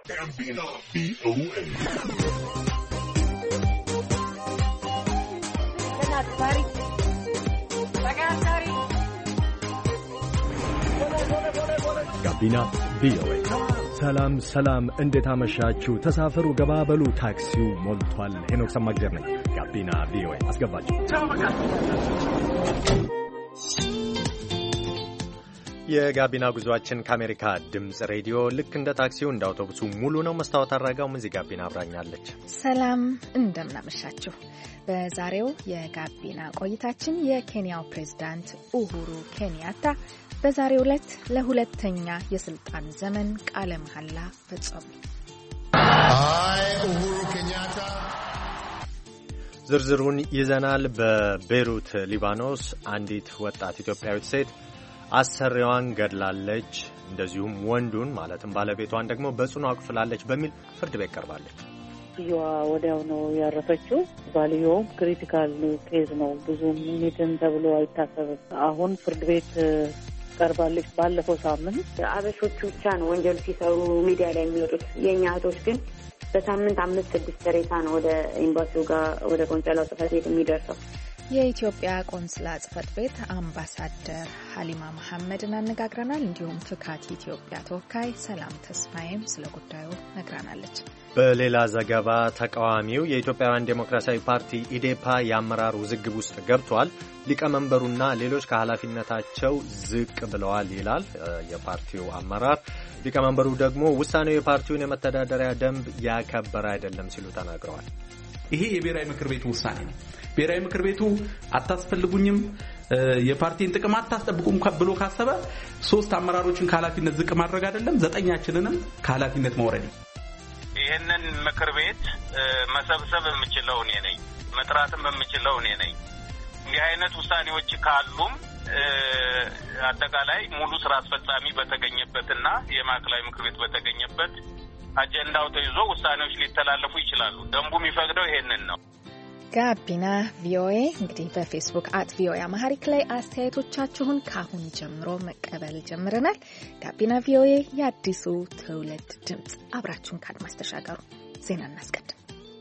Gambino VOA. ጋቢና ቪኦኤ። ሰላም ሰላም፣ እንዴት አመሻችሁ? ተሳፈሩ፣ ገባበሉ፣ ታክሲው ሞልቷል። ሄኖክ ሰማግዜር ነኝ። ጋቢና ቪኦኤ አስገባችሁ። የጋቢና ጉዟችን ከአሜሪካ ድምፅ ሬዲዮ ልክ እንደ ታክሲው እንደ አውቶቡሱ ሙሉ ነው። መስታወት አድራጋውም እዚህ ጋቢና አብራኛለች። ሰላም እንደምናመሻችሁ። በዛሬው የጋቢና ቆይታችን የኬንያው ፕሬዝዳንት ኡሁሩ ኬንያታ በዛሬው ዕለት ለሁለተኛ የስልጣን ዘመን ቃለ መሐላ ፈጸሙ። ኡሁሩ ኬንያታ ዝርዝሩን ይዘናል። በቤይሩት ሊባኖስ አንዲት ወጣት ኢትዮጵያዊት ሴት አሰሪዋን ገድላለች፣ እንደዚሁም ወንዱን ማለትም ባለቤቷን ደግሞ በጽኑ አቁስላለች በሚል ፍርድ ቤት ቀርባለች። ልጅዋ ወዲያው ነው ያረፈችው። ባልየውም ክሪቲካል ኬዝ ነው፣ ብዙም ሚትን ተብሎ አይታሰብም። አሁን ፍርድ ቤት ቀርባለች። ባለፈው ሳምንት አበሾቹ ብቻ ነው ወንጀል ሲሰሩ ሚዲያ ላይ የሚወጡት። የእኛ እህቶች ግን በሳምንት 5-6 ሬሳ ነው ወደ ኤምባሲው ጋር ወደ ቆንጸላው ጽሕፈት ቤት የሚደርሰው። የኢትዮጵያ ቆንስላ ጽሕፈት ቤት አምባሳደር ሀሊማ መሐመድን አነጋግረናል። እንዲሁም ፍካት ኢትዮጵያ ተወካይ ሰላም ተስፋዬም ስለ ጉዳዩ ነግራናለች። በሌላ ዘገባ ተቃዋሚው የኢትዮጵያውያን ዴሞክራሲያዊ ፓርቲ ኢዴፓ የአመራር ውዝግብ ውስጥ ገብቷል። ሊቀመንበሩና ሌሎች ከኃላፊነታቸው ዝቅ ብለዋል ይላል የፓርቲው አመራር። ሊቀመንበሩ ደግሞ ውሳኔው የፓርቲውን የመተዳደሪያ ደንብ ያከበረ አይደለም ሲሉ ተናግረዋል። ይሄ የብሔራዊ ምክር ቤቱ ውሳኔ ነው። ብሔራዊ ምክር ቤቱ አታስፈልጉኝም፣ የፓርቲን ጥቅም አታስጠብቁም ብሎ ካሰበ 3 አመራሮችን ከኃላፊነት ዝቅ ማድረግ አይደለም 9ኛችንንም ከኃላፊነት ማውረድ። ይሄንን ምክር ቤት መሰብሰብ የምችለው እኔ ነኝ፣ መጥራትም የምችለው እኔ ነኝ። እንዲህ አይነት ውሳኔዎች ካሉም አጠቃላይ ሙሉ ስራ አስፈጻሚ በተገኘበትና የማዕከላዊ ምክር ቤት በተገኘበት አጀንዳው ተይዞ ውሳኔዎች ሊተላለፉ ይችላሉ። ደንቡ የሚፈቅደው ይሄንን ነው። ጋቢና ቪኦኤ እንግዲህ በፌስቡክ @ቪኦኤ አማሃሪክ ላይ አስተያየቶቻችሁን ካሁን ጀምሮ መቀበል ጀምረናል። ጋቢና ቪኦኤ የአዲሱ ትውልድ ድምፅ። አብራችሁን ካድማስ ተሻገሩ። ዜና እናስቀድም።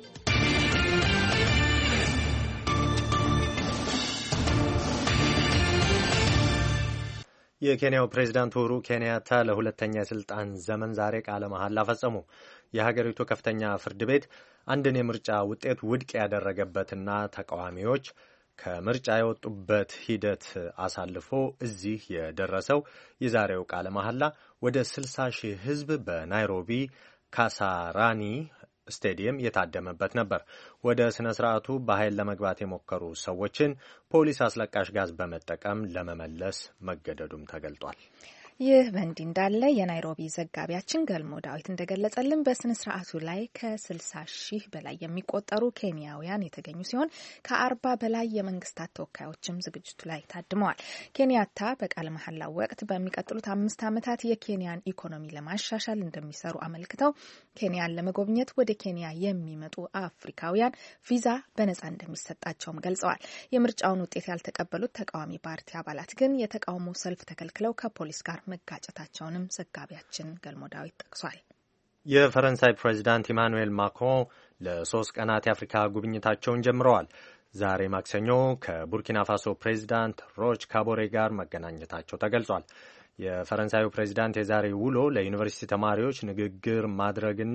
የኬንያው ፕሬዝዳንት ኡሁሩ ኬንያታ ለሁለተኛ የስልጣን ዘመን ዛሬ ቃለ መሐላ ፈጸሙ። የሀገሪቱ ከፍተኛ ፍርድ ቤት አንድን የምርጫ ውጤት ውድቅ ያደረገበትና ተቃዋሚዎች ከምርጫ የወጡበት ሂደት አሳልፎ እዚህ የደረሰው የዛሬው ቃለ መሐላ ወደ 60,000 ሕዝብ በናይሮቢ ካሳራኒ ስቴዲየም የታደመበት ነበር። ወደ ስነ ስርዓቱ በኃይል ለመግባት የሞከሩ ሰዎችን ፖሊስ አስለቃሽ ጋዝ በመጠቀም ለመመለስ መገደዱም ተገልጧል። ይህ በእንዲህ እንዳለ የናይሮቢ ዘጋቢያችን ገልሞ ዳዊት እንደገለጸልን በስነ ስርዓቱ ላይ ከ60,000 በላይ የሚቆጠሩ ኬንያውያን የተገኙ ሲሆን ከ40 በላይ የመንግስታት ተወካዮችም ዝግጅቱ ላይ ታድመዋል። ኬንያታ በቃለ መሐላው ወቅት በሚቀጥሉት 5 ዓመታት የኬንያን ኢኮኖሚ ለማሻሻል እንደሚሰሩ አመልክተው ኬንያን ለመጎብኘት ወደ ኬንያ የሚመጡ አፍሪካውያን ቪዛ በነጻ እንደሚሰጣቸውም ገልጸዋል። የምርጫውን ውጤት ያልተቀበሉት ተቃዋሚ ፓርቲ አባላት ግን የተቃውሞ ሰልፍ ተከልክለው ከፖሊስ ጋር መጋጨታቸውንም ዘጋቢያችን ገልሞ ዳዊት ጠቅሷል። የፈረንሳይ ፕሬዚዳንት ኢማኑኤል ማክሮን ለ3 ቀናት የአፍሪካ ጉብኝታቸውን ጀምረዋል። ዛሬ ማክሰኞ ከቡርኪና ፋሶ ፕሬዚዳንት ሮች ካቦሬ ጋር መገናኘታቸው ተገልጿል። የፈረንሳዩ ፕሬዚዳንት የዛሬ ውሎ ለዩኒቨርሲቲ ተማሪዎች ንግግር ማድረግና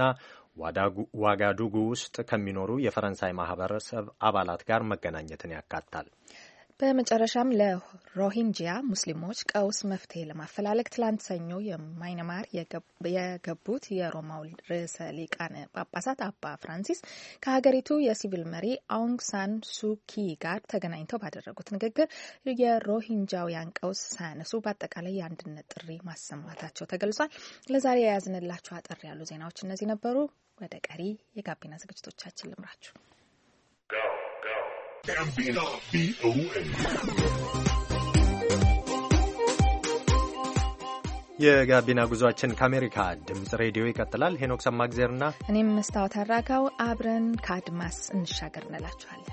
ዋጋዱጉ ውስጥ ከሚኖሩ የፈረንሳይ ማህበረሰብ አባላት ጋር መገናኘትን ያካትታል። በመጨረሻም ለሮሂንጂያ ሙስሊሞች ቀውስ መፍትሄ ለማፈላለግ ትላንት ሰኞ የማይነማር የገቡት የሮማው ርዕሰ ሊቃነ ጳጳሳት አባ ፍራንሲስ ከሀገሪቱ የሲቪል መሪ አውንግ ሳን ሱኪ ጋር ተገናኝተው ባደረጉት ንግግር የሮሂንጃውያን ቀውስ ሳያነሱ በአጠቃላይ የአንድነት ጥሪ ማሰማታቸው ተገልጿል። ለዛሬ የያዝንላችሁ አጠር ያሉ ዜናዎች እነዚህ ነበሩ። ወደ ቀሪ የጋቢና ዝግጅቶቻችን ልምራችሁ። ጋቢና ቪኦኤ የጋቢና ጉዟችን ከአሜሪካ ድምፅ ሬዲዮ ይቀጥላል። ሄኖክ ሰማግዜርና እኔም መስታወት አራጋው አብረን ከአድማስ እንሻገር እንላችኋለን።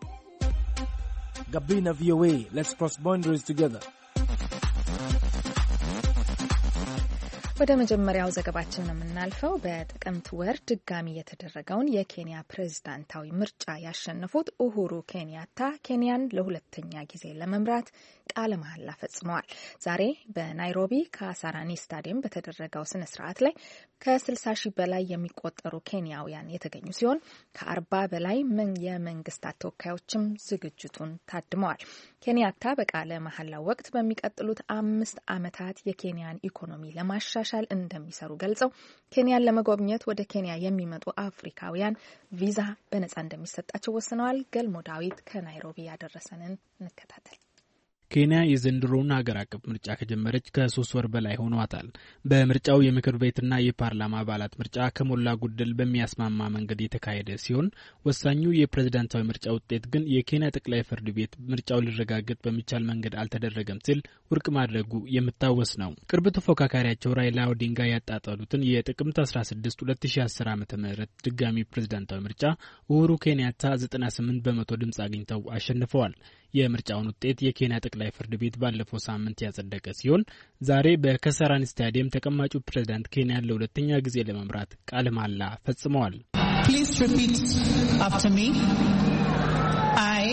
ጋቢና ቪኦኤ ሌትስ ክሮስ ቦንደሪስ ቱጌዘር። ወደ መጀመሪያው ዘገባችን ነው የምናልፈው። በጥቅምት ወር ድጋሚ የተደረገውን የኬንያ ፕሬዝዳንታዊ ምርጫ ያሸነፉት ኡሁሩ ኬንያታ ኬንያን ለሁለተኛ ጊዜ ለመምራት ቃለ መሐላ ፈጽመዋል። ዛሬ በናይሮቢ ካሳራኒ ስታዲየም በተደረገው ስነ ስርዓት ላይ ከ60 ሺህ በላይ የሚቆጠሩ ኬንያውያን የተገኙ ሲሆን ከ40 በላይ የመንግስታት ተወካዮችም ዝግጅቱን ታድመዋል። ኬንያታ በቃለ መሐላው ወቅት በሚቀጥሉት 5 ዓመታት የኬንያን ኢኮኖሚ ለማሻሻል እንደሚሰሩ ገልጸው ኬንያን ለመጎብኘት ወደ ኬንያ የሚመጡ አፍሪካውያን ቪዛ በነጻ እንደሚሰጣቸው ወስነዋል። ገልሞ ዳዊት ከናይሮቢ ያደረሰንን እንከታተል። ኬንያ የዘንድሮውን ሀገር አቀፍ ምርጫ ከጀመረች ከ3 ወር በላይ ሆኗታል። በምርጫው የምክር ቤትና የፓርላማ አባላት ምርጫ ከሞላ ጎደል በሚያስማማ መንገድ የተካሄደ ሲሆን ወሳኙ የፕሬዝዳንታዊ ምርጫ ውጤት ግን የኬንያ ጠቅላይ ፍርድ ቤት ምርጫው ሊረጋገጥ በሚቻል መንገድ አልተደረገም ሲል ውድቅ ማድረጉ የሚታወስ ነው። ቅርብ ተፎካካሪያቸው ራይላ ኦዲንጋ ያጣጣሉትን የጥቅምት 16 2010 ዓ.ም ድጋሚ ፕሬዝዳንታዊ ምርጫ ኡሁሩ ኬንያታ 98 በመቶ ድምጽ አግኝተው አሸንፈዋል። የምርጫውን ውጤት የኬንያ ጠቅላይ ፍርድ ቤት ባለፈው ሳምንት ያጸደቀ ሲሆን ዛሬ በካሳራኒ ስታዲየም ተቀማጩ ፕሬዝዳንት ኬንያን ለሁለተኛ ጊዜ ለመምራት ቃለ መሐላ ፈጽመዋል። Please repeat after me. I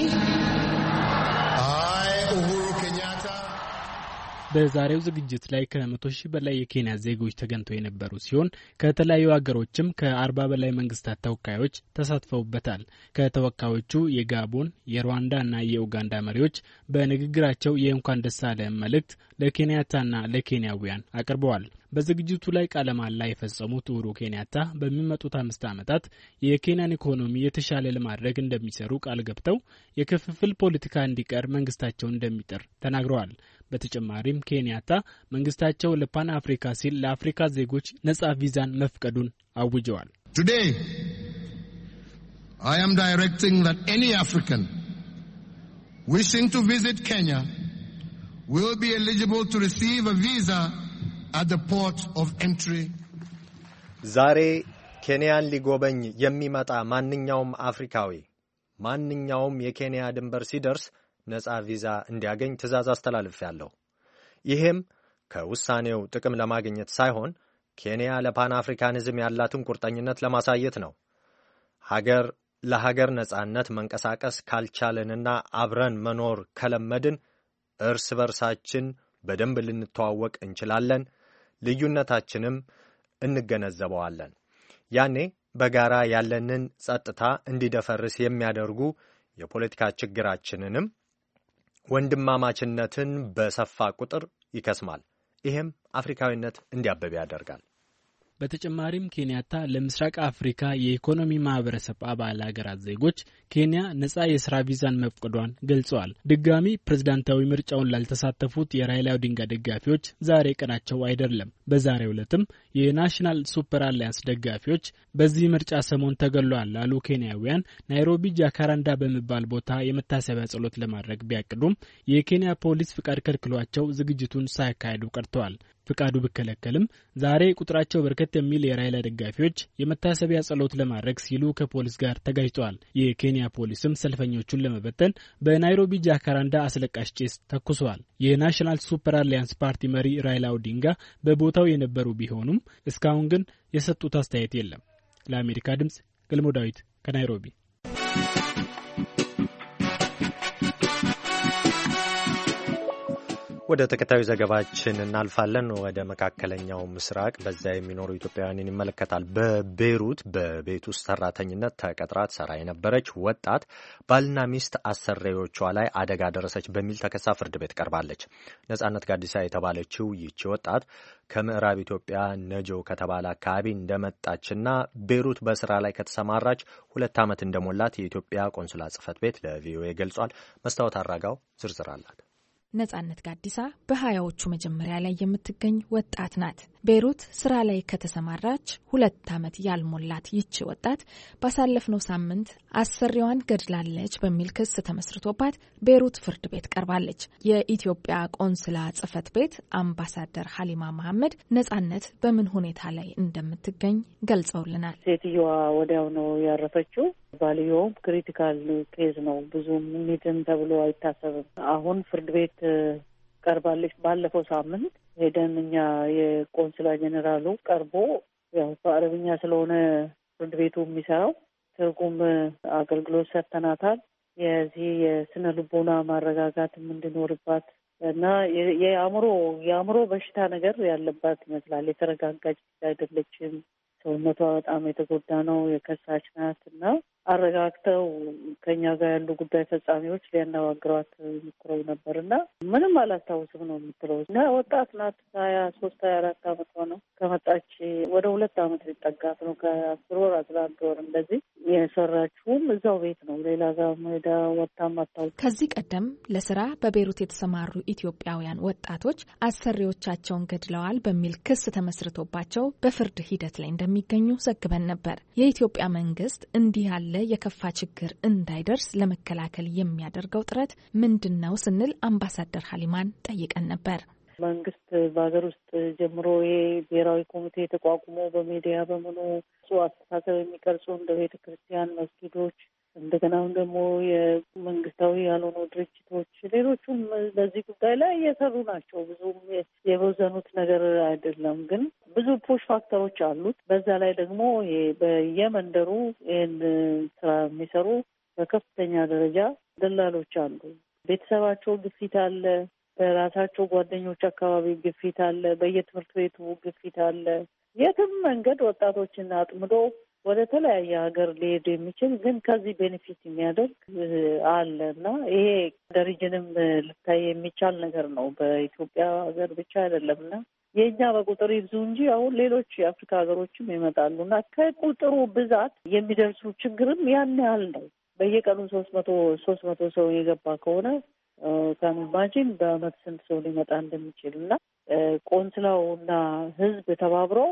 Uhuru Kenyatta. በዛሬው ዝግጅት ላይ ከ100 ሺህ በላይ የኬንያ ዜጎች ተገኝተው የነበሩ ሲሆን ከተለያዩ ሀገሮችም ከ40 በላይ መንግስታት ተወካዮች ተሳትፈውበታል። ከተወካዮቹ የጋቦን፣ የሩዋንዳ እና የኡጋንዳ መሪዎች በንግግራቸው የእንኳን ደስ አለህ መልእክት ለኬንያታና ለኬንያውያን አቅርበዋል። በዝግጅቱ ላይ ቃለ መሐላ የፈጸሙት ኡሁሩ ኬንያታ በሚመጡት 5 ዓመታት የኬንያን ኢኮኖሚ የተሻለ ለማድረግ እንደሚሰሩ ቃል ገብተው የክፍፍል ፖለቲካ እንዲቀር መንግስታቸውን እንደሚጥር ተናግረዋል። በተጨማሪም ኬንያታ መንግስታቸው ለፓን አፍሪካ ሲል ለአፍሪካ ዜጎች ነጻ ቪዛን መፍቀዱን አውጀዋል። Today I am directing that any African wishing to visit Kenya will be eligible to receive a visa at the port of entry. ዛሬ ኬንያን ሊጎበኝ የሚመጣ ማንኛውም አፍሪካዊ ማንኛውም የኬንያ ድንበር ሲደርስ ነጻ ቪዛ እንዲያገኝ ትዕዛዝ አስተላልፌያለሁ። ይህም ከውሳኔው ጥቅም ለማግኘት ሳይሆን ኬንያ ለፓን አፍሪካኒዝም ያላትን ቁርጠኝነት ለማሳየት ነው። ለሀገር ነጻነት መንቀሳቀስ ካልቻለንና አብረን መኖር ከለመድን እርስ በርሳችን በደንብ ልንተዋወቅ እንችላለን፣ ልዩነታችንም እንገነዘበዋለን። ያኔ በጋራ ያለንን ጸጥታ እንዲደፈርስ የሚያደርጉ የፖለቲካ ችግራችንንም ወንድማማችነትን በሰፋ ቁጥር ይከስማል። ይህም አፍሪካዊነት እንዲያበብ ያደርጋል። በተጨማሪም ኬንያታ ለምስራቅ አፍሪካ የኢኮኖሚ ማህበረሰብ አባል ሀገራት ዜጎች ኬንያ ነጻ የስራ ቪዛን መፍቀዷን ገልጸዋል። ድጋሚ ፕሬዝዳንታዊ ምርጫውን ላልተሳተፉት የራይላ ኦዲንጋ ደጋፊዎች ዛሬ ቀናቸው አይደለም። በዛሬው ዕለትም የናሽናል ሱፐር አሊያንስ ደጋፊዎች በዚህ ምርጫ ሰሞን ተገሏል ላሉ ኬንያውያን ናይሮቢ ጃካራንዳ በሚባል ቦታ የመታሰቢያ ጸሎት ለማድረግ ቢያቅዱም የኬንያ ፖሊስ ፍቃድ ከልክሏቸው ዝግጅቱን ሳያካሂዱ ቀርተዋል። ፍቃዱ ቢከለከልም ዛሬ ቁጥራቸው በርከት የሚል የራይላ ደጋፊዎች የመታሰቢያ ጸሎት ለማድረግ ሲሉ ከፖሊስ ጋር ተጋጭተዋል። የኬንያ ፖሊስም ሰልፈኞቹን ለመበተን በናይሮቢ ጃካራንዳ አስለቃሽ ጭስ ተኩሷል። የናሽናል ሱፐር አሊያንስ ፓርቲ መሪ ራይላ ኦዲንጋ በቦታው የነበሩ ቢሆኑም እስካሁን ግን የሰጡት አስተያየት የለም። ለአሜሪካ ድምጽ ገልሞ ዳዊት ከናይሮቢ። ወደ ተከታዩ ዘገባችን እናልፋለን። ወደ መካከለኛው ምስራቅ በዛ የሚኖሩ ኢትዮጵያውያንን ይመለከታል። በቤይሩት በቤት ውስጥ ሰራተኝነት ተቀጥራ ትሰራ የነበረች ወጣት ባልና ሚስት አሰሪዎቿ ላይ አደጋ ደረሰች በሚል ተከሳ ፍርድ ቤት ቀርባለች። ነጻነት ጋዲሳ የተባለችው ይህች ወጣት ከምዕራብ ኢትዮጵያ ነጆ ከተባለ አካባቢ እንደመጣችና ቤይሩት በስራ ላይ ከተሰማራች 2 ዓመት እንደሞላት የኢትዮጵያ ቆንስላ ጽሕፈት ቤት ለቪኦኤ ገልጿል። መስታወት አራጋው ዝርዝር አላት። ነጻነት ጋዲሳ በ20ዎቹ መጀመሪያ ላይ የምትገኝ ወጣት ናት። ቤይሩት ስራ ላይ ከተሰማራች 2 ዓመት ያልሞላት ይቺ ወጣት ባሳለፍነው ሳምንት አሰሪዋን ገድላለች በሚል ክስ ተመስርቶባት ቤይሩት ፍርድ ቤት ቀርባለች። የኢትዮጵያ ቆንስላ ጽሕፈት ቤት አምባሳደር ሀሊማ መሐመድ ነጻነት በምን ሁኔታ ላይ እንደምትገኝ ገልጸውልናል። ሴትዮዋ ወዲያው ነው ያረፈችው። ባልየውም ክሪቲካል ኬዝ ነው፣ ብዙም ሚድን ተብሎ አይታሰብም። አሁን ፍርድ ቤት ቀርባለች። ባለፈው ሳምንት ሄደን እኛ የቆንስላ ጄኔራሉ ቀርቦ ያው በአረብኛ ስለሆነ ፍርድ ቤቱ የሚሰራው ትርጉም አገልግሎት ሰጥተናታል። የዚህ የስነ ልቦና ማረጋጋትም እንዲኖርባት እና የአእምሮ በሽታ ነገር ያለባት ይመስላል። የተረጋጋች አይደለችም። ሰውነቷ በጣም የተጎዳ ነው። የከሳች ናት እና አረጋግተው ከኛ ጋር ያሉ ጉዳይ ፈጻሚዎች ሊያነጋግሯት ሞክረው ነበር እና ምንም አላስታውስም ነው የምትለው እና ወጣት ናት። 23 24 ዓመቷ ነው። ከመጣች ወደ 2 ዓመት ሊጠጋት ነው። ከ10 ወር 11 ወር እንደዚህ የሰራችውም እዛው ቤት ነው። ሌላ ጋር ሜዳ ወጣም አታውቅም። ከዚህ ቀደም ለስራ በቤይሩት የተሰማሩ ኢትዮጵያውያን ወጣቶች አሰሪዎቻቸውን ገድለዋል በሚል ክስ ተመስርቶባቸው በፍርድ ሂደት ላይ እንደሚገኙ ዘግበን ነበር። የኢትዮጵያ መንግስት እንዲህ ያለ የከፋ ችግር እንዳይደርስ ለመከላከል የሚያደርገው ጥረት ምንድነው ስንል አምባሳደር ሀሊማን ጠይቀን ነበር። መንግስት በሀገር ውስጥ ጀምሮ ብሔራዊ ኮሚቴ ተቋቁሞ በሚዲያ በመኖ አስተሳሰብ የሚቀርጹ እንደ ቤተ ክርስቲያን፣ መስጊዶች እንደገናም ደግሞ የመንግስታዊ ያልሆኑ ድርጅቶች ሌሎቹም በዚህ ጉዳይ ላይ እየሰሩ ናቸው። ብዙም የበዘኑት ነገር አይደለም፣ ግን ብዙ ፑሽ ፋክተሮች አሉት። በዛ ላይ ደግሞ በየመንደሩ ይህን ስራ የሚሰሩ በከፍተኛ ደረጃ ደላሎች አሉ። ቤተሰባቸው ግፊት አለ፣ በራሳቸው ጓደኞች አካባቢ ግፊት አለ፣ በየትምህርት ቤቱ ግፊት አለ። የትም መንገድ ወጣቶችን አጥምዶ ወደ ተለያየ ሀገር ሊሄድ የሚችል ግን ከዚህ ቤኔፊት የሚያደርግ አለ እና ይሄ ደረጃንም ልታይ የሚቻል ነገር ነው። በኢትዮጵያ ሀገር ብቻ አይደለም እና የእኛ በቁጥር ይብዙ እንጂ አሁን ሌሎች የአፍሪካ ሀገሮችም ይመጣሉ እና ከቁጥሩ ብዛት የሚደርሱ ችግርም ያን ያህል ነው። በየቀኑ 300 ሰው የገባ ከሆነ ከማጂን በአመት ስንት ሰው ሊመጣ እንደሚችል እና ቆንስላው እና ህዝብ ተባብረው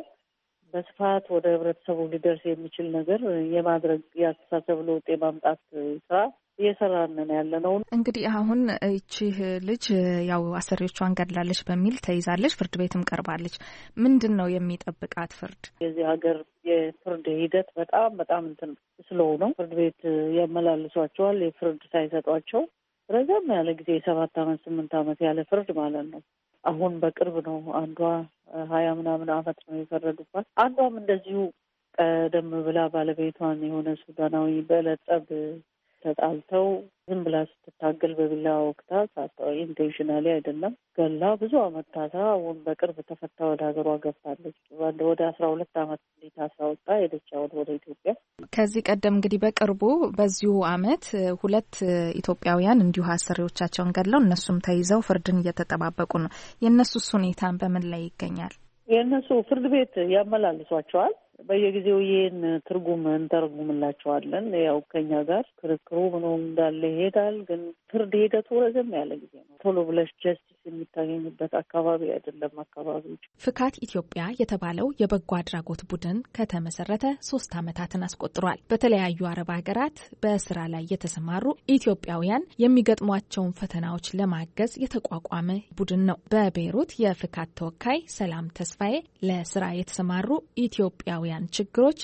በስፋት ወደ ህብረተሰቡ ሊደርስ የሚችል ነገር የማድረግ ያስተሳሰብ ለውጥ የማምጣት ስራ እየሰራን ያለ ነው። እንግዲህ አሁን እቺ ልጅ ያው አሰሪዎቿን ገድላለች በሚል ተይዛለች፣ ፍርድ ቤትም ቀርባለች። ምንድን ነው የሚጠብቃት ፍርድ? የዚህ ሀገር የፍርድ ሂደት በጣም እንትን ስለሆነ ፍርድ ቤት ያመላልሷቸዋል። የፍርድ ሳይሰጧቸው ረዘም ያለ ጊዜ 7 ዓመት 8 ዓመት ያለ ፍርድ ማለት ነው። አሁን በቅርብ ነው አንዷ 20 ምናምን ዓመት ነው የፈረዱባት። አንዷም እንደዚሁ ቀደም ብላ ባለቤቷን የሆነ ሱዳናዊ በለጸብ ተጣልተው ዝም ብላ ስትታገል በቢላ ወቅታ ኢንቴንሽናሊ አይደለም ገላ ብዙ አመት ታስራ አሁን በቅርብ ተፈታ ወደ ሀገሯ ገብታለች። ወደ 12 ዓመት ታስራ ወጣ ሄደች ወደ ኢትዮጵያ። ከዚህ ቀደም እንግዲህ በቅርቡ በዚሁ አመት 2 ኢትዮጵያውያን እንዲሁ አሰሪዎቻቸውን ገድለው እነሱም ተይዘው ፍርድን እየተጠባበቁ ነው። የእነሱስ ሁኔታ በምን ላይ ይገኛል? የእነሱ ፍርድ ቤት ያመላልሷቸዋል። በየጊዜው ይህን ትርጉም እንተረጉምላቸዋለን። ያው ከኛ ጋር ክርክሩ ምንም እንዳለ ይሄዳል። ግን ፍርድ ሂደቱ ረዘም ያለ ጊዜ ነው። ቶሎ ብለሽ ጀስቲስ የሚታገኝበት አካባቢ አይደለም። አካባቢዎች ፍካት ኢትዮጵያ የተባለው የበጎ አድራጎት ቡድን ከተመሰረተ 3 ዓመታትን አስቆጥሯል። በተለያዩ አረብ ሀገራት በስራ ላይ የተሰማሩ ኢትዮጵያውያን የሚገጥሟቸውን ፈተናዎች ለማገዝ የተቋቋመ ቡድን ነው። በቤይሩት የፍካት ተወካይ ሰላም ተስፋዬ ለስራ የተሰማሩ ኢትዮጵያውያን ችግሮች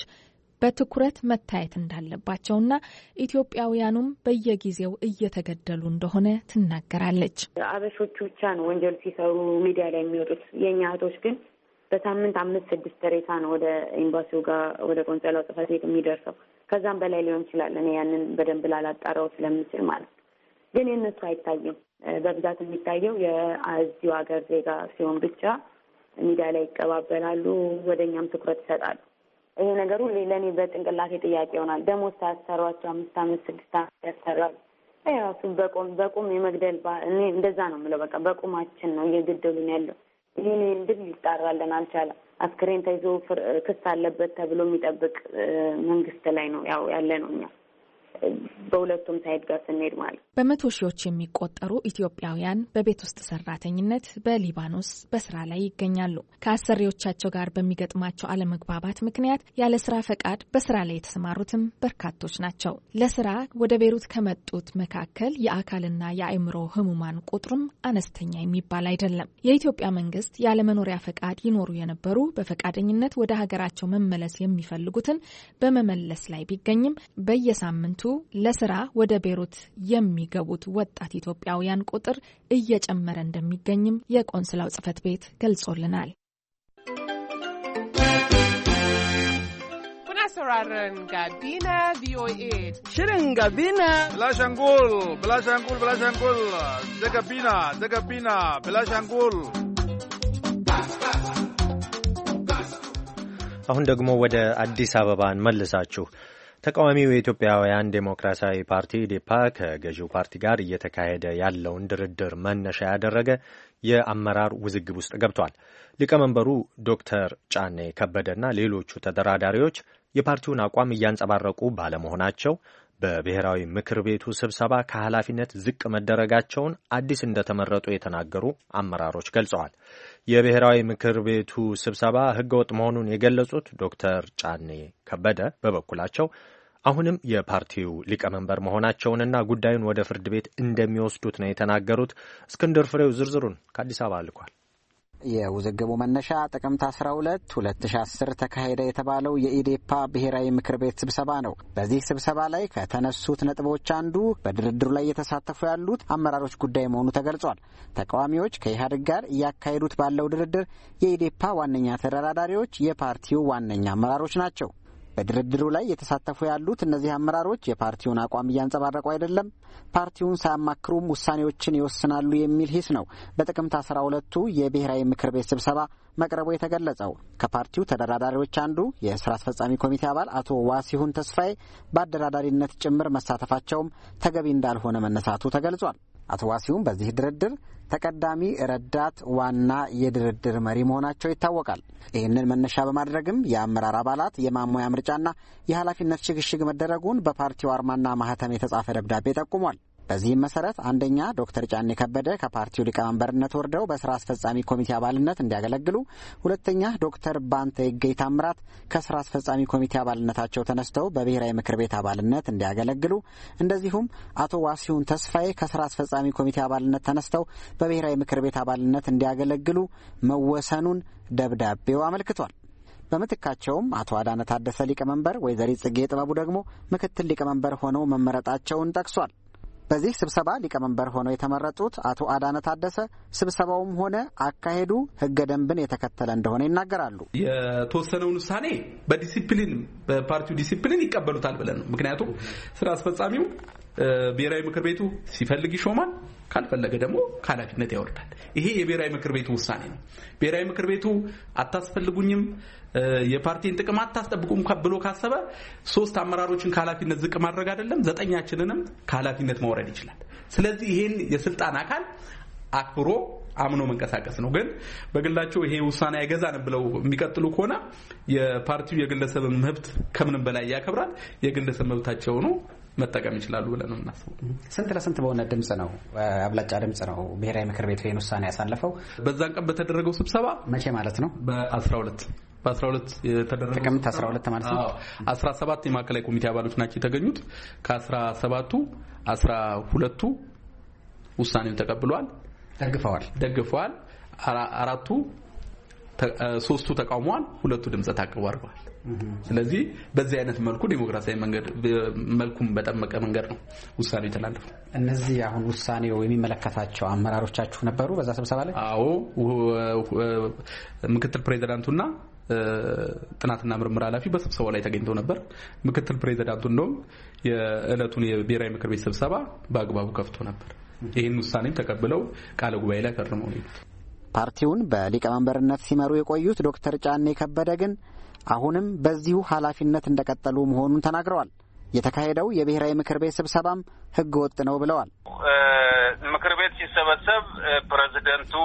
በትኩረት መታየት እንዳለባቸውና ኢትዮጵያውያኑም በየጊዜው እየተገደሉ እንደሆነ ትናገራለች። አበሾቹ ብቻ ነው ወንጀል ሲሰሩ ሚዲያ ላይ የሚወጡት። የኛ እህቶች ግን በሳምንት 5-6 ሬሳ ነው ወደ ኤምባሲው ጋር ወደ ቆንጸላው ጽሕፈት ቤት የሚደርሰው። ከዛም በላይ ሊሆን ይችላል። እኔ ያንን በደንብ ላላጣራው ስለምችል ማለት ነው። ግን የእነሱ አይታይም። በብዛት የሚታየው የዚሁ ሀገር ዜጋ ሲሆን ብቻ ሚዲያ ላይ ይቀባበላሉ፣ ወደኛም ትኩረት ይሰጣሉ። ይሄ ነገር ሁሉ ለእኔ በጭንቅላቴ ጥያቄ ይሆናል። ደሞዝ ሳያሰሯቸው 5 ዓመት 6 ዓመት ያሰራሉ። ራሱ በቁም የመግደል እኔ እንደዛ ነው የምለው። በቃ በቁማችን ነው እየገደሉን ያለው። ይሄን እንድል ሊጣራለን አልቻለም። አስክሬን ተይዞ ክስ አለበት ተብሎ የሚጠብቅ መንግስት ላይ ነው ያው ያለ ነው እኛ በሁለቱም ሳይድ ጋር ስንሄድ ማለት። በመቶ ሺዎች የሚቆጠሩ ኢትዮጵያውያን በቤት ውስጥ ሰራተኝነት በሊባኖስ በስራ ላይ ይገኛሉ። ከአሰሪዎቻቸው ጋር በሚገጥማቸው አለመግባባት ምክንያት ያለ ስራ ፈቃድ በስራ ላይ የተሰማሩትም በርካቶች ናቸው። ለስራ ወደ ቤይሩት ከመጡት መካከል የአካልና የአእምሮ ህሙማን ቁጥሩም አነስተኛ የሚባል አይደለም። የኢትዮጵያ መንግስት ያለመኖሪያ ፈቃድ ይኖሩ የነበሩ በፈቃደኝነት ወደ ሀገራቸው መመለስ የሚፈልጉትን በመመለስ ላይ ቢገኝም በየሳምንቱ ለስራ ወደ ቤሩት የሚገቡት ወጣት ኢትዮጵያውያን ቁጥር እየጨመረ እንደሚገኝም የቆንስላው ጽሕፈት ቤት ገልጾልናል። sauraron Gabina VOA. Shirin Gabina. Bilashangul, Bilashangul, Bilashangul. Da Gabina, Bilashangul. አሁን ደግሞ ወደ አዲስ አበባ እንመልሳችሁ። ተቃዋሚው የኢትዮጵያውያን ዴሞክራሲያዊ ፓርቲ ኢዴፓ ከገዢው ፓርቲ ጋር እየተካሄደ ያለውን ድርድር መነሻ ያደረገ የአመራር ውዝግብ ውስጥ ገብቷል። ሊቀመንበሩ ዶክተር ጫኔ ከበደና ሌሎቹ ተደራዳሪዎች የፓርቲውን አቋም እያንጸባረቁ ባለመሆናቸው በብሔራዊ ምክር ቤቱ ስብሰባ ከኃላፊነት ዝቅ መደረጋቸውን አዲስ እንደተመረጡ የተናገሩ አመራሮች ገልጸዋል። የብሔራዊ ምክር ቤቱ ስብሰባ ሕገወጥ መሆኑን የገለጹት ዶክተር ጫኔ ከበደ በበኩላቸው አሁንም የፓርቲው ሊቀመንበር መሆናቸውንና ጉዳዩን ወደ ፍርድ ቤት እንደሚወስዱት ነው የተናገሩት። እስክንድር ፍሬው ዝርዝሩን ከአዲስ አበባ ልኳል። የውዝግቡ መነሻ ጥቅምት 12 2010 ተካሄደ የተባለው የኢዴፓ ብሔራዊ ምክር ቤት ስብሰባ ነው። በዚህ ስብሰባ ላይ ከተነሱት ነጥቦች አንዱ በድርድሩ ላይ እየተሳተፉ ያሉት አመራሮች ጉዳይ መሆኑ ተገልጿል። ተቃዋሚዎች ከኢህአዴግ ጋር እያካሄዱት ባለው ድርድር የኢዴፓ ዋነኛ ተደራዳሪዎች የፓርቲው ዋነኛ አመራሮች ናቸው። በድርድሩ ላይ የተሳተፉ ያሉት እነዚህ አመራሮች የፓርቲውን አቋም እያንጸባረቁ አይደለም፣ ፓርቲውን ሳያማክሩም ውሳኔዎችን ይወስናሉ የሚል ሂስ ነው በጥቅምት 12ቱ የብሔራዊ ምክር ቤት ስብሰባ መቅረቡ የተገለጸው። ከፓርቲው ተደራዳሪዎች አንዱ የስራ አስፈጻሚ ኮሚቴ አባል አቶ ዋሲሁን ተስፋዬ በአደራዳሪነት ጭምር መሳተፋቸውም ተገቢ እንዳልሆነ መነሳቱ ተገልጿል። አቶ ዋሲሁን በዚህ ድርድር ተቀዳሚ ረዳት ዋና የድርድር መሪ መሆናቸው ይታወቃል። ይህንን መነሻ በማድረግም የአመራር አባላት የማሞያ ምርጫና የኃላፊነት ሽግሽግ መደረጉን በፓርቲው አርማና ማህተም የተጻፈ ደብዳቤ ጠቁሟል። በዚህም መሰረት አንደኛ ዶክተር ጫኔ ከበደ ከፓርቲው ሊቀመንበርነት ወርደው በስራ አስፈጻሚ ኮሚቴ አባልነት እንዲያገለግሉ፣ ሁለተኛ ዶክተር ባንተ ይገኝ ታምራት ከስራ አስፈጻሚ ኮሚቴ አባልነታቸው ተነስተው በብሔራዊ ምክር ቤት አባልነት እንዲያገለግሉ፣ እንደዚሁም አቶ ዋሲሁን ተስፋዬ ከስራ አስፈጻሚ ኮሚቴ አባልነት ተነስተው በብሔራዊ ምክር ቤት አባልነት እንዲያገለግሉ መወሰኑን ደብዳቤው አመልክቷል። በምትካቸውም አቶ አዳነ ታደሰ ሊቀመንበር፣ ወይዘሪት ጽጌ ጥበቡ ደግሞ ምክትል ሊቀመንበር ሆነው መመረጣቸውን ጠቅሷል። በዚህ ስብሰባ ሊቀመንበር ሆነው የተመረጡት አቶ አዳነ ታደሰ ስብሰባውም ሆነ አካሄዱ ሕገ ደንብን የተከተለ እንደሆነ ይናገራሉ። የተወሰነውን ውሳኔ በዲሲፕሊን በፓርቲው ዲሲፕሊን ይቀበሉታል ብለን ነው። ምክንያቱም ስራ አስፈጻሚው ብሔራዊ ምክር ቤቱ ሲፈልግ ይሾማል፣ ካልፈለገ ደግሞ ከኃላፊነት ያወርዳል። ይሄ የብሔራዊ ምክር ቤቱ ውሳኔ ነው። ብሔራዊ ምክር ቤቱ አታስፈልጉኝም፣ የፓርቲን ጥቅም አታስጠብቁም ብሎ ካሰበ 3 አመራሮችን ከኃላፊነት ዝቅ ማድረግ አይደለም 9ኛችንንም ከኃላፊነት ማውረድ ይችላል። ስለዚህ ይሄን የስልጣን አካል አክብሮ አምኖ መንቀሳቀስ ነው። ግን በግላቸው ይሄ ውሳኔ አይገዛንም ብለው የሚቀጥሉ ከሆነ የፓርቲው የግለሰብን መብት ከምንም በላይ ያከብራል። የግለሰብ መብታቸው ነው መጠቀም ይችላሉ ብለን ነው የምናስበው። ስንት ለስንት በሆነ ድምጽ ነው አብላጫ ድምጽ ነው ብሔራዊ ምክር ቤቱ ይሄን ውሳኔ ያሳለፈው? በዛን ቀን በተደረገው ስብሰባ መቼ ማለት ነው? በ12 የተደረገው ጥቅምት 12 ማለት ነው። 17 የማዕከላዊ ኮሚቴ አባሎች ናቸው የተገኙት። ከ17ቱ 12ቱ ውሳኔውን ተቀብለዋል፣ ደግፈዋል። አራቱ 3ቱ ተቃውመዋል፣ 2ቱ ድምጽ ታቅቦ አድርገዋል። ስለዚህ በዚህ አይነት መልኩ ዲሞክራሲያዊ መንገድ መልኩም በጠመቀ መንገድ ነው ውሳኔው የተላለፈው። እነዚህ አሁን ውሳኔው የሚመለከታቸው አመራሮቻችሁ ነበሩ በዛ ስብሰባ ላይ? አዎ፣ ምክትል ፕሬዝዳንቱና ጥናትና ምርምር ኃላፊ በስብሰባው ላይ ተገኝተው ነበር። ምክትል ፕሬዝዳንቱ እንደውም የዕለቱን የብሔራዊ ምክር ቤት ስብሰባ በአግባቡ ከፍቶ ነበር። ይህን ውሳኔም ተቀብለው ቃለ ጉባኤ ላይ ፈርመው ነው። ፓርቲውን በሊቀመንበርነት ሲመሩ የቆዩት ዶክተር ጫኔ ከበደ ግን አሁንም በዚሁ ኃላፊነት እንደቀጠሉ መሆኑን ተናግረዋል። የተካሄደው የብሔራዊ ምክር ቤት ስብሰባም ሕገ ወጥ ነው ብለዋል። ምክር ቤት ሲሰበሰብ ፕሬዝደንቱ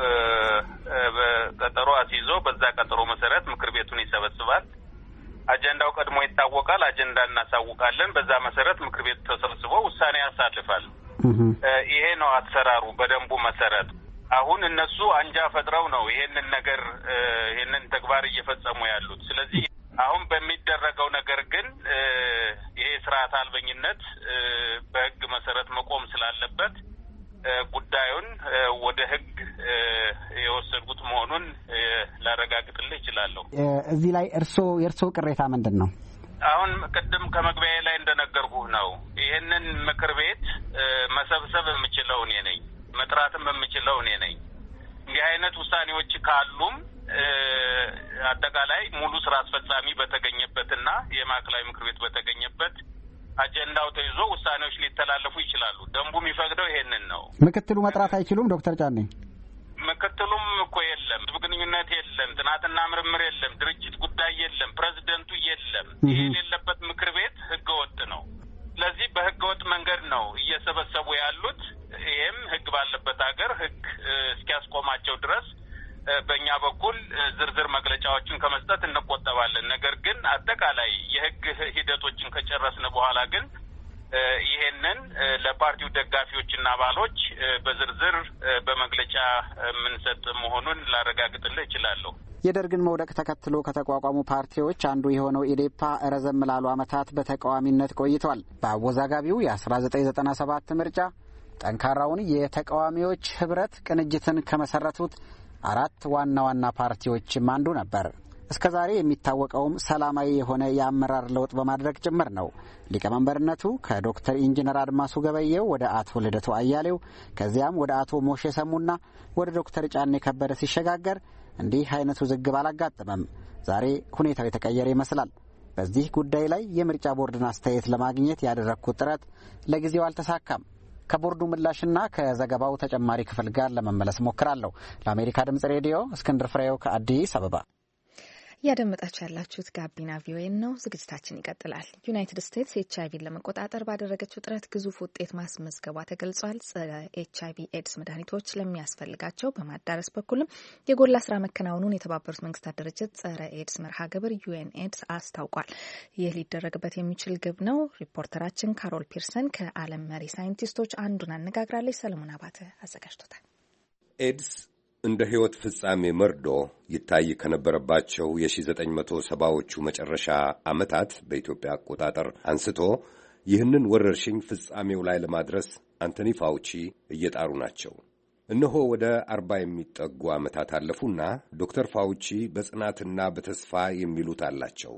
በቀጠሮ አስይዞ በዛ ቀጠሮ መሰረት ምክር ቤቱን ይሰበስባል። አጀንዳው ቀድሞ ይታወቃል። አጀንዳ እናሳውቃለን። በዛ መሰረት ምክር ቤቱ ተሰብስቦ ውሳኔ ያሳልፋል። ይሄ ነው አሰራሩ በደንቡ መሰረት። አሁን እነሱ አንጃ ፈጥረው ነው ይሄንን ተግባር እየፈጸሙ ያሉት። ስለዚህ አሁን በሚደረገው ነገር ግን ይሄ ስርዓት አልበኝነት በሕግ መሰረት መቆም ስላለበት ጉዳዩን ወደ ሕግ የወሰዱት መሆኑን ላረጋግጥልህ እችላለሁ። እዚህ ላይ የእርሶ ቅሬታ ምንድን ነው? አሁን ቅድም ከመግቢያዬ ላይ እንደነገርኩህ ነው። ይሄንን ምክር ቤት መሰብሰብ የምችለው እኔ ነኝ፣ መጥራትም የምችለው እኔ ነኝ። እንዲህ አይነት ውሳኔዎች ካሉም አጠቃላይ ሙሉ ስራ አስፈጻሚ በተገኘበትና የማዕከላዊ ምክር ቤት በተገኘበት አጀንዳው ተይዞ ውሳኔዎች ሊተላለፉ ይችላሉ። ደንቡ የሚፈቅደው ይሄንን ነው። ምክትሉ መጥራት አይችሉም ዶክተር ጫኔ? ምክትሉም እኮ የለም፣ ህዝብ ግንኙነት የለም፣ ጥናትና ምርምር የለም፣ ድርጅት ጉዳይ የለም፣ ፕሬዚደንቱ የለም። ይሄ የሌለበት ምክር ቤት ህገወጥ ነው። ስለዚህ በህገወጥ መንገድ ነው እየሰበሰቡ ያሉት። ይሄም ህግ ባለበት ሀገር ህግ እስኪያስቆማቸው ድረስ በእኛ በኩል ዝርዝር መግለጫዎችን ከመስጠት እንቆጠባለን። ነገር ግን አጠቃላይ የህግ ሂደቶችን ከጨረስን በኋላ ግን ይሄንን ለፓርቲው ደጋፊዎችና አባሎች በዝርዝር በመግለጫ የምንሰጥ መሆኑን ላረጋግጥልህ እችላለሁ። የደርግን መውደቅ ተከትሎ ከተቋቋሙ ፓርቲዎች አንዱ የሆነው ኢዴፓ ረዘም ላሉ ዓመታት በተቃዋሚነት ቆይቷል። በአወዛጋቢው የ1997 ምርጫ ጠንካራውን የተቃዋሚዎች ህብረት ቅንጅትን ከመሰረቱት 4 ዋና ዋና ፓርቲዎችም አንዱ ነበር። እስከ ዛሬ የሚታወቀውም ሰላማዊ የሆነ የአመራር ለውጥ በማድረግ ጭምር ነው። ሊቀመንበርነቱ ከዶክተር ኢንጂነር አድማሱ ገበየው ወደ አቶ ልደቱ አያሌው ከዚያም ወደ አቶ ሞሼ ሰሙና ወደ ዶክተር ጫኔ ከበደ ሲሸጋገር እንዲህ አይነቱ ውዝግብ አላጋጠመም። ዛሬ ሁኔታው የተቀየረ ይመስላል። በዚህ ጉዳይ ላይ የምርጫ ቦርድን አስተያየት ለማግኘት ያደረግኩት ጥረት ለጊዜው አልተሳካም። ከቦርዱ ምላሽና ከዘገባው ተጨማሪ ክፍል ጋር ለመመለስ ሞክራለሁ። ለአሜሪካ ድምጽ ሬዲዮ እስክንድር ፍሬው ከአዲስ አበባ። እያደመጣችሁ ያላችሁት ጋቢና ቪኦኤ ነው። ዝግጅታችን ይቀጥላል። ዩናይትድ ስቴትስ ኤችአይቪን ለመቆጣጠር ባደረገችው ጥረት ግዙፍ ውጤት ማስመዝገቧ ተገልጿል። ጸረ ኤችአይቪ ኤድስ መድኃኒቶች ለሚያስፈልጋቸው በማዳረስ በኩልም የጎላ ስራ መከናወኑን የተባበሩት መንግስታት ድርጅት ጸረ ኤድስ መርሃ ግብር ዩኤን ኤድስ አስታውቋል። ይህ ሊደረግበት የሚችል ግብ ነው። ሪፖርተራችን ካሮል ፒርሰን ከዓለም መሪ ሳይንቲስቶች አንዱን አነጋግራለች። ሰለሞን አባተ አዘጋጅቶታል። ኤድስ እንደ ሕይወት ፍጻሜ መርዶ ይታይ ከነበረባቸው የ1970ዎቹ መጨረሻ ዓመታት በኢትዮጵያ አቆጣጠር አንስቶ ይህንን ወረርሽኝ ፍጻሜው ላይ ለማድረስ አንቶኒ ፋውቺ እየጣሩ ናቸው። እነሆ ወደ 40 የሚጠጉ ዓመታት አለፉና ዶክተር ፋውቺ በጽናትና በተስፋ የሚሉት አላቸው።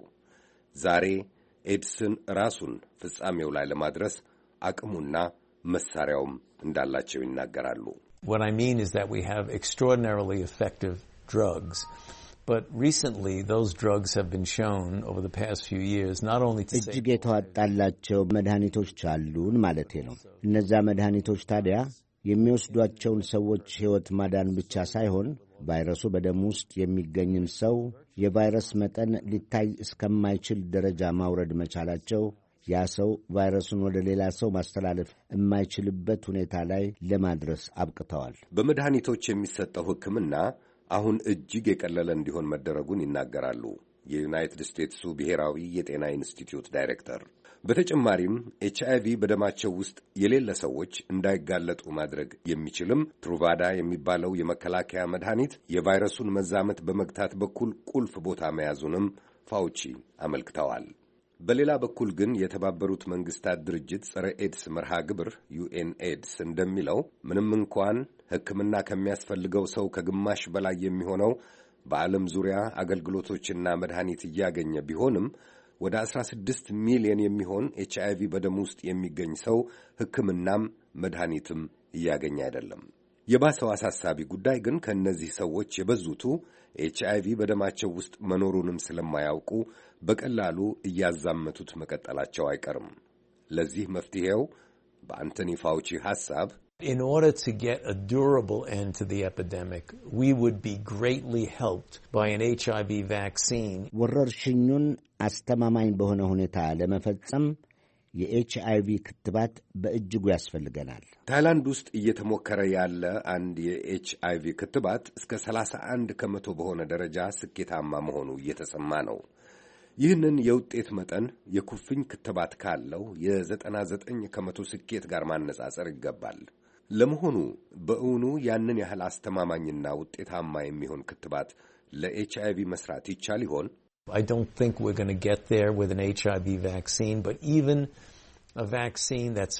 ዛሬ ኤድስን ራሱን ፍጻሜው ላይ ለማድረስ አቅሙና መሳሪያውም እንዳላቸው ይናገራሉ። What I mean is that we have extraordinarily effective drugs. But recently those drugs have been shown over the past few years not only to እጅግ የተዋጣላቸው መድኃኒቶች አሉን ማለቴ ነው። እነዛ መድኃኒቶች ታዲያ የሚወስዷቸውን ሰዎች ሕይወት ማዳን ብቻ ሳይሆን ቫይረሱ በደም ውስጥ የሚገኝን ሰው የቫይረስ መጠን ሊታይ እስከማይችል ደረጃ ማውረድ መቻላቸው ያ ሰው ቫይረሱን ወደ ሌላ ሰው ማስተላለፍ የማይችልበት ሁኔታ ላይ ለማድረስ አብቅተዋል። በመድኃኒቶች የሚሰጠው ሕክምና አሁን እጅግ የቀለለ እንዲሆን መደረጉን ይናገራሉ የዩናይትድ ስቴትሱ ብሔራዊ የጤና ኢንስቲትዩት ዳይሬክተር። በተጨማሪም ኤችአይቪ በደማቸው ውስጥ የሌለ ሰዎች እንዳይጋለጡ ማድረግ የሚችልም ትሩቫዳ የሚባለው የመከላከያ መድኃኒት የቫይረሱን መዛመት በመግታት በኩል ቁልፍ ቦታ መያዙንም ፋውቺ አመልክተዋል። በሌላ በኩል ግን የተባበሩት መንግስታት ድርጅት ጸረ ኤድስ መርሃ ግብር ዩኤን ኤድስ እንደሚለው ምንም እንኳን ሕክምና ከሚያስፈልገው ሰው ከግማሽ በላይ የሚሆነው በዓለም ዙሪያ አገልግሎቶችና መድኃኒት እያገኘ ቢሆንም ወደ 16 ሚሊዮን የሚሆን ኤችአይቪ በደም ውስጥ የሚገኝ ሰው ሕክምናም መድኃኒትም እያገኘ አይደለም። የባሰው አሳሳቢ ጉዳይ ግን ከእነዚህ ሰዎች የበዙቱ ኤችአይቪ በደማቸው ውስጥ መኖሩንም ስለማያውቁ በቀላሉ እያዛመቱት መቀጠላቸው አይቀርም። ለዚህ መፍትሄው በአንቶኒ ፋውቺ ሐሳብ In order to get a durable end to the epidemic, we would be greatly helped by an HIV vaccine. ወረርሽኙን አስተማማኝ በሆነ ሁኔታ ለመፈጸም የኤችአይቪ ክትባት በእጅጉ ያስፈልገናል። ታይላንድ ውስጥ እየተሞከረ ያለ አንድ የኤችአይቪ ክትባት እስከ 31 ከመቶ በሆነ ደረጃ ስኬታማ መሆኑ እየተሰማ ነው። ይህንን የውጤት መጠን የኩፍኝ ክትባት ካለው የ99 ከመቶ ስኬት ጋር ማነጻጸር ይገባል። ለመሆኑ በእውኑ ያንን ያህል አስተማማኝና ውጤታማ የሚሆን ክትባት ለኤችአይቪ መስራት ይቻል ይሆን? I don't think we're going to get there with an HIV vaccine, but even a vaccine that's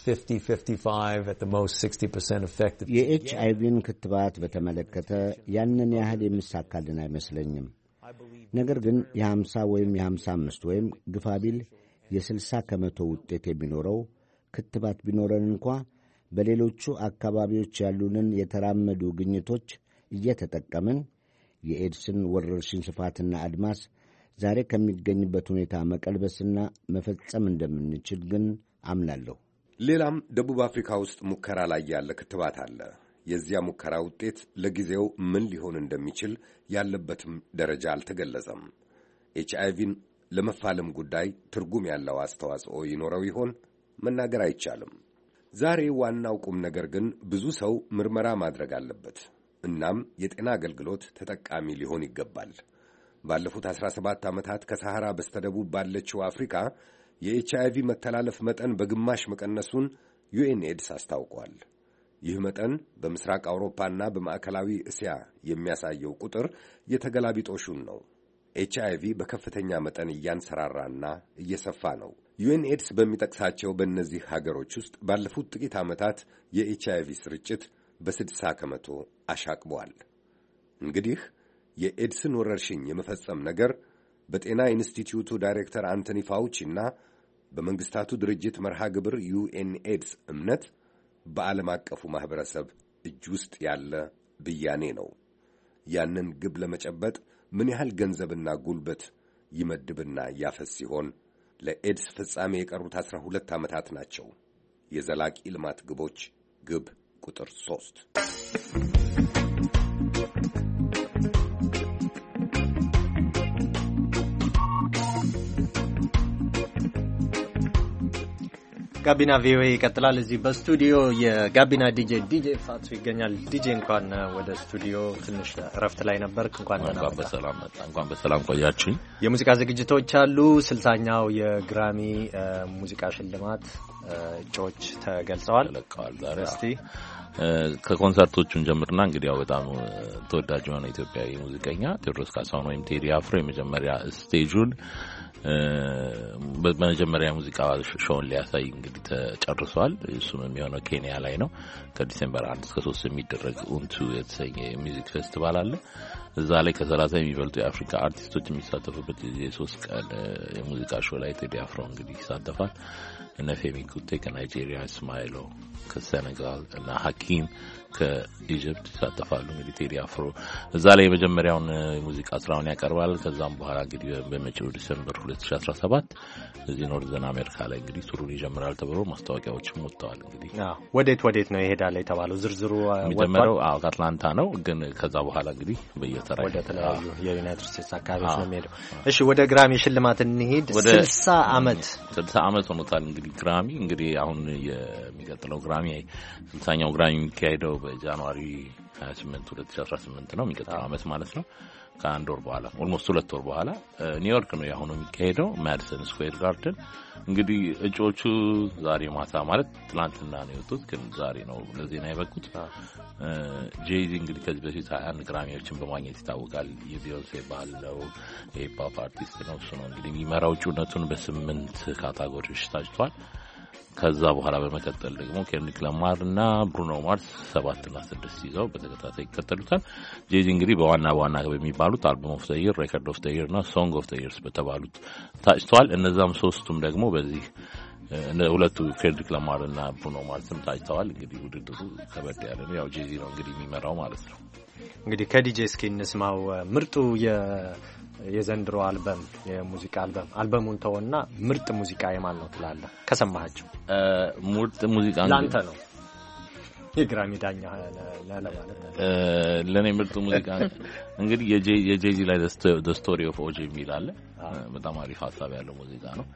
50-55 at the most 60% effective. የኤችአይቪን ክትባት በተመለከተ ያንን ያህል የሚሳካልን አይመስለኝም። ነገር ግን የ50 ወይም የ55 ወይም ግፋቢል የ60 ከመቶ ውጤት የሚኖረው ክትባት ቢኖረን እንኳ በሌሎቹ አካባቢዎች ያሉንን የተራመዱ ግኝቶች እየተጠቀምን የኤድስን ወረርሽኝ ስፋትና አድማስ ዛሬ ከሚገኝበት ሁኔታ መቀልበስና መፈጸም እንደምንችል ግን አምናለሁ። ሌላም ደቡብ አፍሪካ ውስጥ ሙከራ ላይ ያለ ክትባት አለ። የዚያ ሙከራ ውጤት ለጊዜው ምን ሊሆን እንደሚችል ያለበትም ደረጃ አልተገለጸም። ኤችአይቪን ለመፋለም ጉዳይ ትርጉም ያለው አስተዋጽኦ ይኖረው ይሆን? መናገር አይቻልም። ዛሬ ዋናው ቁም ነገር ግን ብዙ ሰው ምርመራ ማድረግ አለበት። እናም የጤና አገልግሎት ተጠቃሚ ሊሆን ይገባል። ባለፉት 17 ዓመታት ከሰሐራ በስተደቡብ ባለችው አፍሪካ የኤችአይቪ መተላለፍ መጠን በግማሽ መቀነሱን ዩኤንኤድስ አስታውቋል። ይህ መጠን በምስራቅ አውሮፓና በማዕከላዊ እስያ የሚያሳየው ቁጥር የተገላቢጦሹን ነው። ኤችአይቪ በከፍተኛ መጠን እያንሰራራና እየሰፋ ነው። ዩኤንኤድስ በሚጠቅሳቸው በእነዚህ ሀገሮች ውስጥ ባለፉት ጥቂት ዓመታት የኤችአይቪ ስርጭት በ60 ከመቶ አሻቅቧል። እንግዲህ የኤድስን ወረርሽኝ የመፈጸም ነገር በጤና ኢንስቲትዩቱ ዳይሬክተር አንቶኒ ፋውቺና በመንግስታቱ ድርጅት መርሃ ግብር ዩኤንኤድስ እምነት በዓለም አቀፉ ማኅበረሰብ እጅ ውስጥ ያለ ብያኔ ነው። ያንን ግብ ለመጨበጥ ምን ያህል ገንዘብና ጉልበት ይመድብና ያፈስ ሲሆን ለኤድስ ፍጻሜ የቀሩት 12 ዓመታት ናቸው። የዘላቂ ልማት ግቦች ግብ ቁጥር 3 ጋቢና ቪኦኤ ይቀጥላል። እዚህ በስቱዲዮ የጋቢና ዲጄ ፋቱ ይገኛል። ዲጄ እንኳን ወደ ስቱዲዮ ትንሽ እረፍት ላይ ነበርክ። እንኳን በሰላም ቆያችሁኝ። የሙዚቃ ዝግጅቶች አሉ። 60ኛው የግራሚ ሙዚቃ ሽልማት እጩዎች ተገልጸዋል። ዛሬ እስቲ ከኮንሰርቶቹን ጀምርና እንግዲህ ያው በጣም ተወዳጅ የሆነ ኢትዮጵያዊ ሙዚቀኛ ቴዎድሮስ ካሳሁን ወይም ቴዲ አፍሮ የመጀመሪያ ስቴጁን በመጀመሪያ ሙዚቃ ሾውን ሊያሳይ እንግዲህ ተጨርሷል። እሱም የሚሆነው ኬንያ ላይ ነው። ከዲሴምበር 1 እስከ 3 የሚደረግ ኡንቱ የተሰኘ ሚውዚክ ፌስቲቫል አለ። እዛ ላይ ከ30 የሚበልጡ የአፍሪካ አርቲስቶች የሚሳተፉበት የ3 ቀን የሙዚቃ ሾው ላይ ቴዲ አፍሮ እንግዲህ ይሳተፋል። እነ ፌሚ ኩቴ ከናይጄሪያ፣ እስማኤሎ ከሴኔጋል እና ሐኪም ከኢጅፕት ይሳተፋሉ። እንግዲህ ቴዲ አፍሮ እዛ ላይ የመጀመሪያውን ሙዚቃ ስራውን ያቀርባል። ከዛም በኋላ እንግዲህ በመጪው ዲሴምበር 2017 እዚህ ኖርዘርን አሜሪካ ላይ እንግዲህ ቱሩን ይጀምራል ተብሎ ማስታወቂያዎችም ወጥተዋል። እንግዲህ ወዴት ነው ይሄዳል የተባለው? ዝርዝሩ የሚጀምረው ከአትላንታ ነው፣ ግን ከዛ በኋላ እንግዲህ በየተራ ወደ ተለያዩ የዩናይትድ ስቴትስ አካባቢዎች ነው የሚሄደው። እሺ ወደ ግራሚ ሽልማት እንሂድ። 60 ዓመት ሆኖታል እንግዲህ ግራሚ። እንግዲህ አሁን የሚቀጥለው ግራሚ 60ኛው ግራሚ የሚካሄደው በጃንዋሪ 28 2018 ነው፣ የሚቀጥለው ዓመት ማለት ነው። ከአንድ ወር በኋላ ኦልሞስት 2 ወር በኋላ ኒውዮርክ ነው ያሁኑ የሚካሄደው ማዲሰን ስኩዌር ጋርደን። እንግዲህ እጩዎቹ ዛሬ ማታ ማለት ትናንትና ነው የወጡት፣ ግን ዛሬ ነው ለዜና የበቁት። ጄዚ እንግዲህ ከዚህ በፊት 21 ግራሚዎችን በማግኘት ይታወቃል። የቢዮንሴ ባል ነው፣ የሂፕሆፕ አርቲስት ነው። እሱ ነው እንግዲህ የሚመራው። እጩነቱን በ8 ካታጎሪዎች ታጭቷል። ከዛ በኋላ በመቀጠል ደግሞ ኬንድሪክ ላማር እና ብሩኖ ማርስ 7 እና 6 ይዘው በተከታታይ ይከተሉታል። ጄዚ እንግዲህ በዋና በሚባሉት አልበም ኦፍ ዘ ይር፣ ሬኮርድ ኦፍ ዘ ይር እና ሶንግ ኦፍ ዘ ይርስ በተባሉት ታጭተዋል። እነዛም ሶስቱም ደግሞ በዚህ ሁለቱ ኬንድሪክ ላማር እና ብሩኖ ማርስም ታጭተዋል። እንግዲህ ውድድሩ ከበድ ያለ ነው። ያው ጄዚ ነው እንግዲህ የሚመራው ማለት ነው። እንግዲህ ከዲጄ እስኪ እንስማው ምርጡ የዘንድሮ አልበም የሙዚቃ አልበሙን ተወና ምርጥ ሙዚቃ የማን ነው ትላለህ? ከሰማሃቸው ምርጥ ሙዚቃ ላንተ ነው የግራሚ ዳኛ ለማለት ለኔ ምርጥ ሙዚቃ እንግዲህ የጄዚ ላይ the story of OJ የሚል አለ። በጣም አሪፍ ሀሳብ ያለው ሙዚቃ ነው።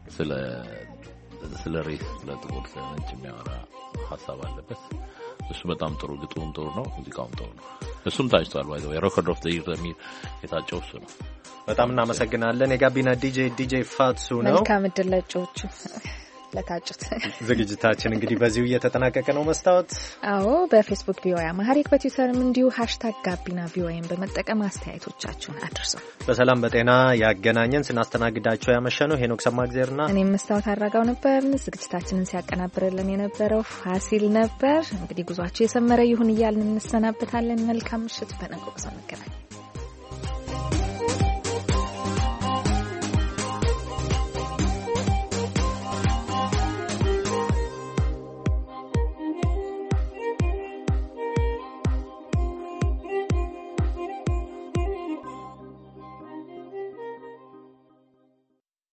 ስለ ሬስ ስለ ጥቁር ነጭ የሚያወራ ሀሳብ አለበት። እሱ በጣም ጥሩ፣ ግጥሙም ጥሩ ነው፣ ሙዚቃውም ጥሩ ነው። እሱም ታጭቷል። ባይ ዘ ወይ ሬኮርድ ኦፍ ዘ ይር የሚል የታጨው እሱ ነው። በጣም እናመሰግናለን። የጋቢና ዲጄ ፋቱ ነው። መልካም እድል ለጮቹ ለታጩት። ዝግጅታችን እንግዲህ በዚሁ እየተጠናቀቀ ነው። መስታወት አዎ፣ በፌስቡክ ቪኦኤ አማሪክ፣ በትዊተርም እንዲሁ #ጋቢና ቪኦኤን በመጠቀም አስተያየቶቻችሁን አድርሱ። በሰላም በጤና ያገናኘን። ስናስተናግዳቸው ያመሸነው ሄኖክ ሰማግዜርና እኔም መስታወት አድራጋው ነበር። ዝግጅታችንን ሲያቀናብርልን የነበረው ፋሲል ነበር። እንግዲህ ጉዟችሁ የሰመረ ይሁን እያልን እንሰናበታለን። መልካም ምሽት። በነገው ጉዞ እንገናኝ።